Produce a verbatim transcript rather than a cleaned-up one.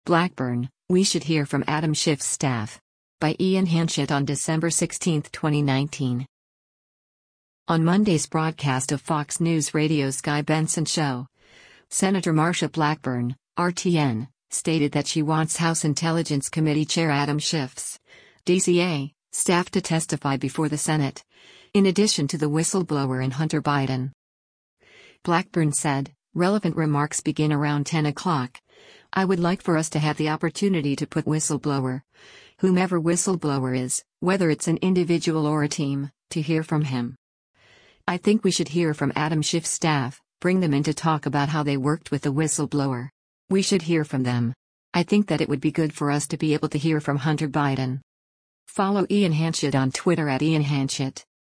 Blackburn, we should hear from Adam Schiff's staff. By Ian Hanchett on December sixteenth, twenty nineteen. On Monday's broadcast of Fox News Radio's Guy Benson Show, Senator Marsha Blackburn, R T N, stated that she wants House Intelligence Committee Chair Adam Schiff's D C A staff to testify before the Senate, in addition to the whistleblower and Hunter Biden. Blackburn said, "Relevant remarks begin around ten o'clock. I would like for us to have the opportunity to put whistleblower, whomever whistleblower is, whether it's an individual or a team, to hear from him. I think we should hear from Adam Schiff's staff, bring them in to talk about how they worked with the whistleblower. We should hear from them. I think that it would be good for us to be able to hear from Hunter Biden." Follow Ian Hanchett on Twitter at Ian Hanchett.